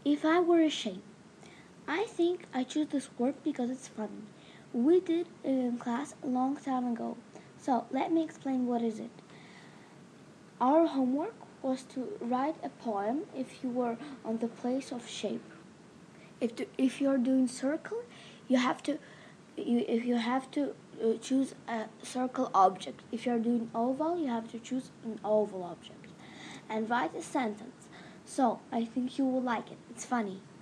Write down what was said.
If I were a shape, I think I choose this word because it's funny. We did it in class a long time ago. So let me explain what is it. Our homework was to write a poem if you were on the place of shape. If you're doing circle, you have to choose a circle object. If you're doing oval, you have to choose an oval object and write a sentence. So I think you will like it. It's funny.